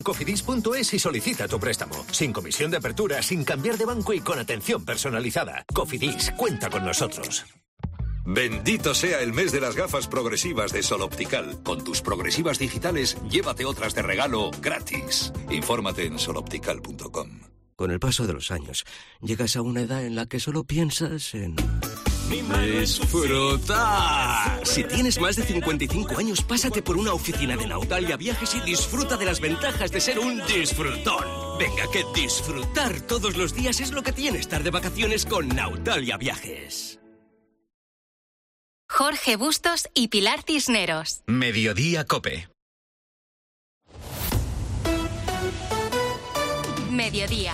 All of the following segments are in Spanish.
Cofidis.es y solicita tu préstamo. Sin comisión de apertura, sin cambiar de banco y con atención personalizada. Cofidis, cuenta con nosotros. Bendito sea el mes de las gafas progresivas de Sol Optical. Con tus progresivas digitales, llévate otras de regalo gratis. Infórmate en soloptical.com. Con el paso de los años, llegas a una edad en la que solo piensas en... ¡disfrutar! Si tienes más de 55 años, pásate por una oficina de Nautalia Viajes y disfruta de las ventajas de ser un disfrutón. Venga, que disfrutar todos los días es lo que tiene estar de vacaciones con Nautalia Viajes. Jorge Bustos y Pilar Cisneros. Mediodía COPE. Mediodía.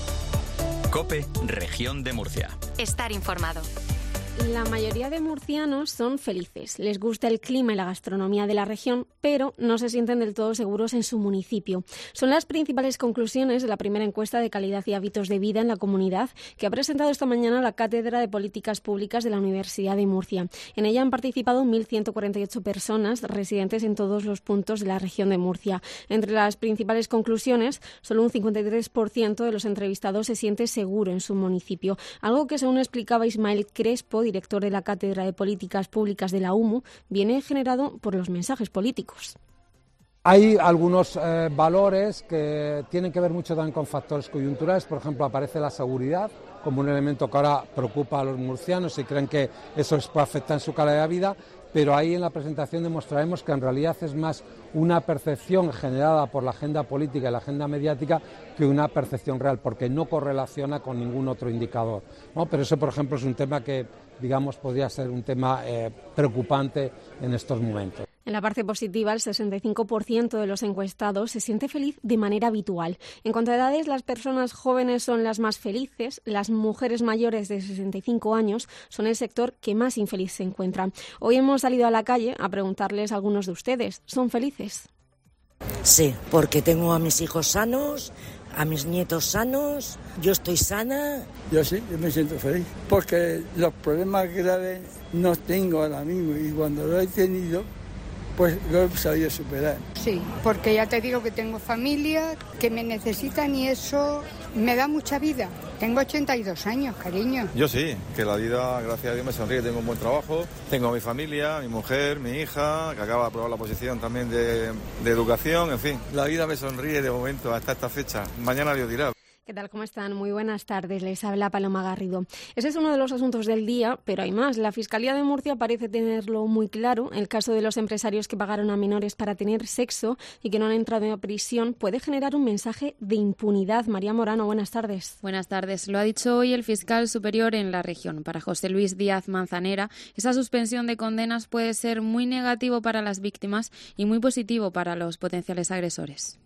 COPE, Región de Murcia. Estar informado. La mayoría de murcianos son felices, les gusta el clima y la gastronomía de la región, pero no se sienten del todo seguros en su municipio. Son las principales conclusiones de la primera encuesta de calidad y hábitos de vida en la comunidad que ha presentado esta mañana la Cátedra de Políticas Públicas de la Universidad de Murcia. En ella han participado 1.148 personas residentes en todos los puntos de la región de Murcia. Entre las principales conclusiones, solo un 53% de los entrevistados se siente seguro en su municipio, algo que, según explicaba Ismael Crespo, director de la Cátedra de Políticas Públicas de la UMU, viene generado por los mensajes políticos. Hay algunos valores que tienen que ver mucho también con factores coyunturales. Por ejemplo, aparece la seguridad como un elemento que ahora preocupa a los murcianos y creen que eso les puede afectar en su calidad de vida, pero ahí en la presentación demostraremos que en realidad es más una percepción generada por la agenda política y la agenda mediática que una percepción real, porque no correlaciona con ningún otro indicador, ¿no? Pero eso, por ejemplo, es un tema que, digamos, podría ser un tema preocupante en estos momentos. En la parte positiva, el 65% de los encuestados se siente feliz de manera habitual. En cuanto a edades, las personas jóvenes son las más felices, las mujeres mayores de 65 años son el sector que más infeliz se encuentra. Hoy hemos salido a la calle a preguntarles a algunos de ustedes, ¿son felices? Sí, porque tengo a mis hijos sanos, a mis nietos sanos, yo estoy sana. Yo sí, yo me siento feliz, porque los problemas graves no tengo ahora mismo y cuando lo he tenido, pues lo he sabido superar. Sí, porque ya te digo que tengo familia, que me necesitan y eso me da mucha vida. Tengo 82 años, cariño. Yo sí, que la vida, gracias a Dios, me sonríe. Tengo un buen trabajo, tengo a mi familia, mi mujer, mi hija, que acaba de aprobar la posición también de educación, en fin. La vida me sonríe de momento hasta esta fecha. Mañana Dios dirá. ¿Qué tal? ¿Cómo están? Muy buenas tardes. Les habla Paloma Garrido. Ese es uno de los asuntos del día, pero hay más. La Fiscalía de Murcia parece tenerlo muy claro. El caso de los empresarios que pagaron a menores para tener sexo y que no han entrado a prisión puede generar un mensaje de impunidad. María Morano, buenas tardes. Buenas tardes. Lo ha dicho hoy el fiscal superior en la región. Para José Luis Díaz Manzanera, esa suspensión de condenas puede ser muy negativo para las víctimas y muy positivo para los potenciales agresores.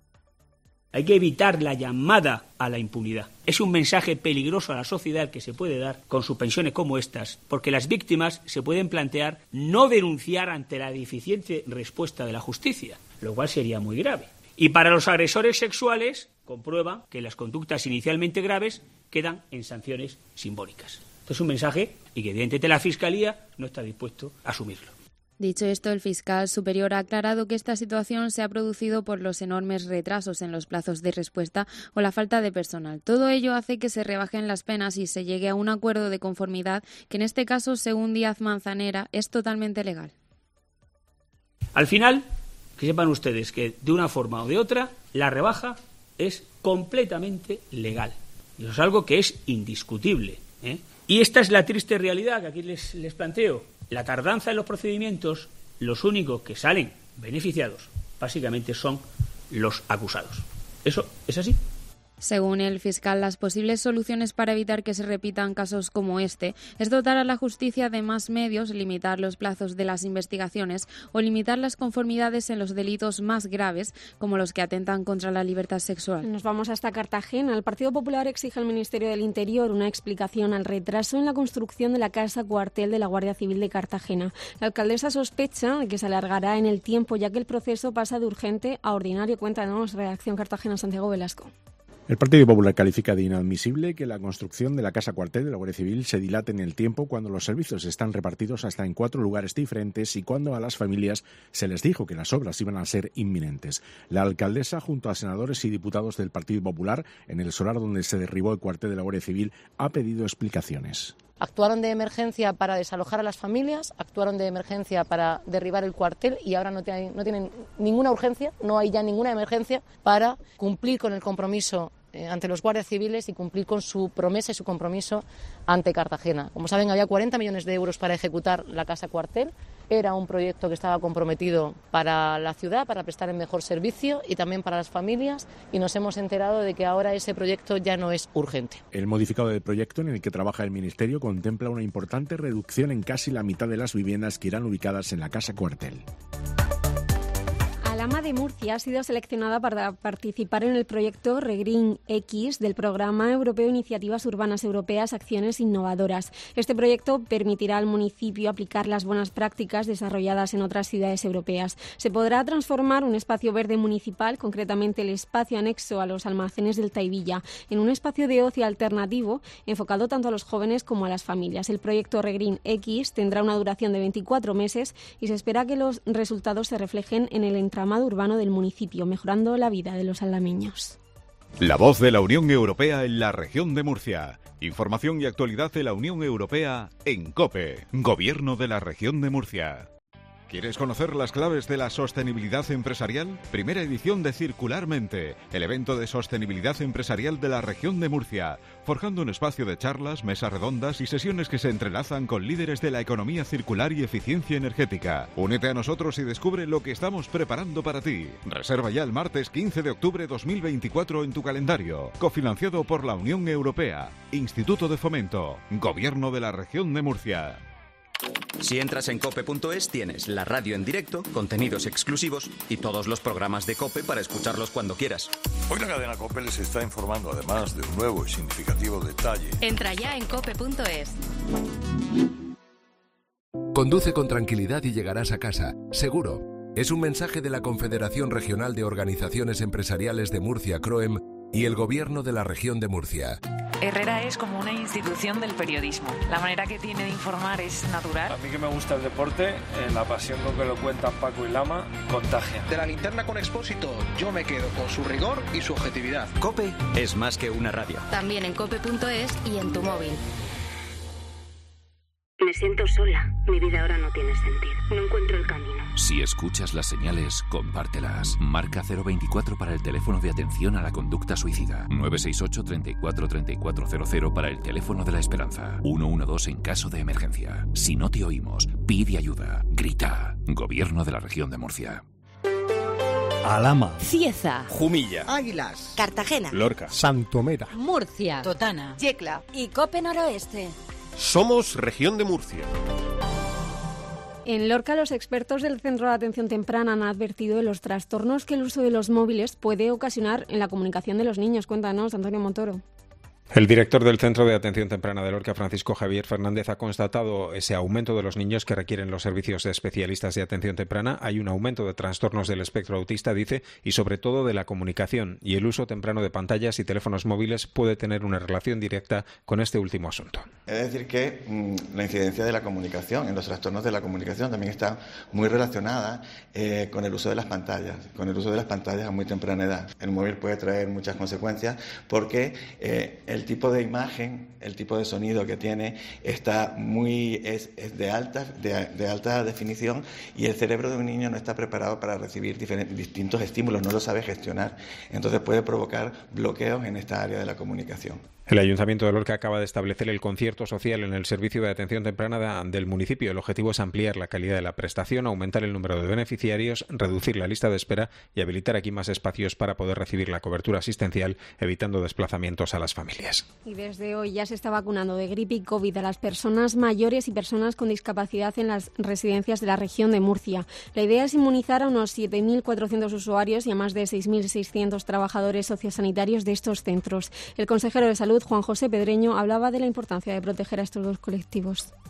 Hay que evitar la llamada a la impunidad. Es un mensaje peligroso a la sociedad que se puede dar con suspensiones como estas, porque las víctimas se pueden plantear no denunciar ante la deficiente respuesta de la justicia, lo cual sería muy grave. Y para los agresores sexuales, comprueba que las conductas inicialmente graves quedan en sanciones simbólicas. Esto es un mensaje y que evidentemente la Fiscalía no está dispuesto a asumirlo. Dicho esto, el fiscal superior ha aclarado que esta situación se ha producido por los enormes retrasos en los plazos de respuesta o la falta de personal. Todo ello hace que se rebajen las penas y se llegue a un acuerdo de conformidad que en este caso, según Díaz Manzanera, es totalmente legal. Al final, que sepan ustedes que de una forma o de otra, la rebaja es completamente legal. Y eso es algo que es indiscutible, ¿eh? Y esta es la triste realidad que aquí les planteo. La tardanza en los procedimientos, los únicos que salen beneficiados, básicamente son los acusados. Eso es así. Según el fiscal, las posibles soluciones para evitar que se repitan casos como este es dotar a la justicia de más medios, limitar los plazos de las investigaciones o limitar las conformidades en los delitos más graves, como los que atentan contra la libertad sexual. Nos vamos hasta Cartagena. El Partido Popular exige al Ministerio del Interior una explicación al retraso en la construcción de la casa cuartel de la Guardia Civil de Cartagena. La alcaldesa sospecha de que se alargará en el tiempo, ya que el proceso pasa de urgente a ordinario. Cuéntanos, Redacción Cartagena, Santiago Velasco. El Partido Popular califica de inadmisible que la construcción de la Casa Cuartel de la Guardia Civil se dilate en el tiempo cuando los servicios están repartidos hasta en 4 lugares diferentes y cuando a las familias se les dijo que las obras iban a ser inminentes. La alcaldesa, junto a senadores y diputados del Partido Popular, en el solar donde se derribó el cuartel de la Guardia Civil, ha pedido explicaciones. Actuaron de emergencia para desalojar a las familias, actuaron de emergencia para derribar el cuartel y ahora no tienen ninguna urgencia, no hay ya ninguna emergencia para cumplir con el compromiso ante los guardias civiles y cumplir con su promesa y su compromiso ante Cartagena. Como saben, había 40 millones de euros para ejecutar la Casa Cuartel. Era un proyecto que estaba comprometido para la ciudad, para prestar el mejor servicio y también para las familias, y nos hemos enterado de que ahora ese proyecto ya no es urgente. El modificado del proyecto en el que trabaja el Ministerio contempla una importante reducción en casi la mitad de las viviendas que irán ubicadas en la Casa Cuartel. Alhama de Murcia ha sido seleccionada para participar en el proyecto Regreen X del Programa Europeo Iniciativas Urbanas Europeas Acciones Innovadoras. Este proyecto permitirá al municipio aplicar las buenas prácticas desarrolladas en otras ciudades europeas. Se podrá transformar un espacio verde municipal, concretamente el espacio anexo a los almacenes del Taivilla, en un espacio de ocio alternativo enfocado tanto a los jóvenes como a las familias. El proyecto Regreen X tendrá una duración de 24 meses y se espera que los resultados se reflejen en el entramado urbano del municipio, mejorando la vida de los alameños. La voz de la Unión Europea en la región de Murcia. Información y actualidad de la Unión Europea en COPE, Gobierno de la región de Murcia. ¿Quieres conocer las claves de la sostenibilidad empresarial? Primera edición de Circularmente, el evento de sostenibilidad empresarial de la región de Murcia, forjando un espacio de charlas, mesas redondas y sesiones que se entrelazan con líderes de la economía circular y eficiencia energética. Únete a nosotros y descubre lo que estamos preparando para ti. Reserva ya el martes 15 de octubre 2024 en tu calendario. Cofinanciado por la Unión Europea, Instituto de Fomento, Gobierno de la región de Murcia. Si entras en cope.es tienes la radio en directo, contenidos exclusivos y todos los programas de COPE para escucharlos cuando quieras. Hoy la cadena COPE les está informando además de un nuevo y significativo detalle. Entra ya en cope.es. Conduce con tranquilidad y llegarás a casa, seguro. Es un mensaje de la Confederación Regional de Organizaciones Empresariales de Murcia, CROEM, y el Gobierno de la región de Murcia. Herrera es como una institución del periodismo. La manera que tiene de informar es natural. A mí que me gusta el deporte, la pasión con que lo cuentan Paco y Lama, contagia. De la linterna con Expósito, yo me quedo con su rigor y su objetividad. COPE es más que una radio. También en cope.es y en tu móvil. Me siento sola. Mi vida ahora no tiene sentido. No encuentro el camino. Si escuchas las señales, compártelas. Marca 024 para el teléfono de atención a la conducta suicida. 968 34 3400 para el teléfono de la esperanza. 112 en caso de emergencia. Si no te oímos, pide ayuda. Grita. Gobierno de la región de Murcia. Alhama, Cieza, Jumilla, Águilas, Cartagena, Lorca, Santomera, Murcia, Totana, Yecla y Cope Noroeste. Somos región de Murcia. En Lorca, los expertos del Centro de Atención Temprana han advertido de los trastornos que el uso de los móviles puede ocasionar en la comunicación de los niños. Cuéntanos, Antonio Montoro. El director del Centro de Atención Temprana de Lorca, Francisco Javier Fernández, ha constatado ese aumento de los niños que requieren los servicios de especialistas de atención temprana. Hay un aumento de trastornos del espectro autista, dice, y sobre todo de la comunicación. Y el uso temprano de pantallas y teléfonos móviles puede tener una relación directa con este último asunto. Es decir que la incidencia de la comunicación, en los trastornos de la comunicación, también está muy relacionada con el uso de las pantallas, a muy temprana edad. El móvil puede traer muchas consecuencias porque el tipo de imagen, el tipo de sonido que tiene está es de alta definición y el cerebro de un niño no está preparado para recibir distintos estímulos, no lo sabe gestionar. Entonces puede provocar bloqueos en esta área de la comunicación. El Ayuntamiento de Lorca acaba de establecer el concierto social en el servicio de atención temprana del municipio. El objetivo es ampliar la calidad de la prestación, aumentar el número de beneficiarios, reducir la lista de espera y habilitar aquí más espacios para poder recibir la cobertura asistencial, evitando desplazamientos a las familias. Y desde hoy ya se está vacunando de gripe y COVID a las personas mayores y personas con discapacidad en las residencias de la región de Murcia. La idea es inmunizar a unos 7.400 usuarios y a más de 6.600 trabajadores sociosanitarios de estos centros. El consejero de Salud, Juan José Pedreño, hablaba de la importancia de proteger a estos dos colectivos.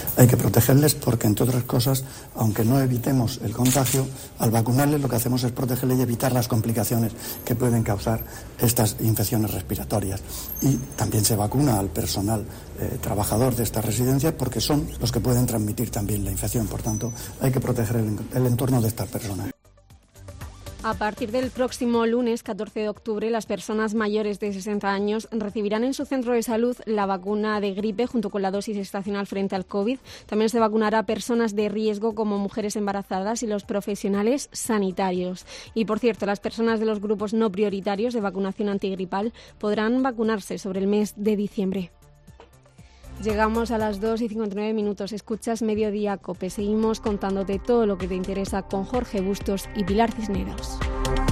hay que protegerles porque, entre otras cosas, aunque no evitemos el contagio, al vacunarles lo que hacemos es protegerles y evitar las complicaciones que pueden causar estas infecciones respiratorias. Y también se vacuna al personal trabajador de estas residencias porque son los que pueden transmitir también la infección. Por tanto, hay que proteger el entorno de estas personas. A partir del próximo lunes 14 de octubre, las personas mayores de 60 años recibirán en su centro de salud la vacuna de gripe junto con la dosis estacional frente al COVID. También se vacunará a personas de riesgo como mujeres embarazadas y los profesionales sanitarios. Y, por cierto, las personas de los grupos no prioritarios de vacunación antigripal podrán vacunarse sobre el mes de diciembre. Llegamos a las 2:59. Escuchas Mediodía COPE. Seguimos contándote todo lo que te interesa con Jorge Bustos y Pilar Cisneros.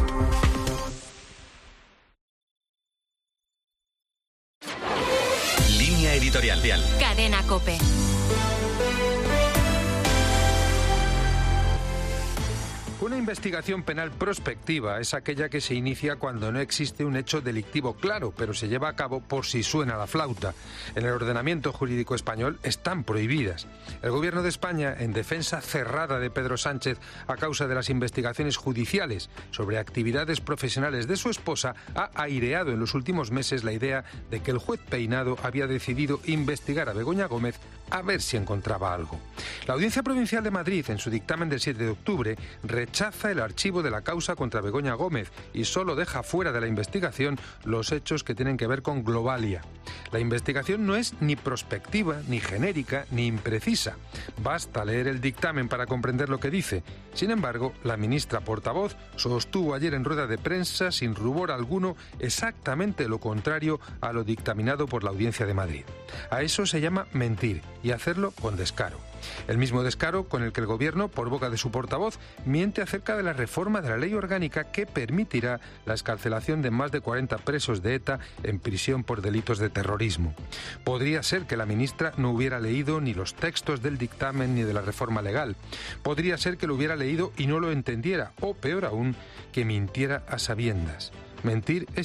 Línea editorial. Cadena COPE. Una investigación penal prospectiva es aquella que se inicia cuando no existe un hecho delictivo claro, pero se lleva a cabo por si suena la flauta. En el ordenamiento jurídico español están prohibidas. El Gobierno de España, en defensa cerrada de Pedro Sánchez a causa de las investigaciones judiciales sobre actividades profesionales de su esposa, ha aireado en los últimos meses la idea de que el juez Peinado había decidido investigar a Begoña Gómez a ver si encontraba algo. La Audiencia Provincial de Madrid, en su dictamen del 7 de octubre, rechaza el archivo de la causa contra Begoña Gómez y solo deja fuera de la investigación los hechos que tienen que ver con Globalia. La investigación no es ni prospectiva, ni genérica, ni imprecisa. Basta leer el dictamen para comprender lo que dice. Sin embargo, la ministra portavoz sostuvo ayer en rueda de prensa, sin rubor alguno, exactamente lo contrario a lo dictaminado por la Audiencia de Madrid. A eso se llama mentir, y hacerlo con descaro. El mismo descaro con el que el Gobierno, por boca de su portavoz, miente acerca de la reforma de la ley orgánica que permitirá la excarcelación de más de 40 presos de ETA en prisión por delitos de terrorismo. Podría ser que la ministra no hubiera leído ni los textos del dictamen ni de la reforma legal. Podría ser que lo hubiera leído y no lo entendiera, o peor aún, que mintiera a sabiendas. Mentir es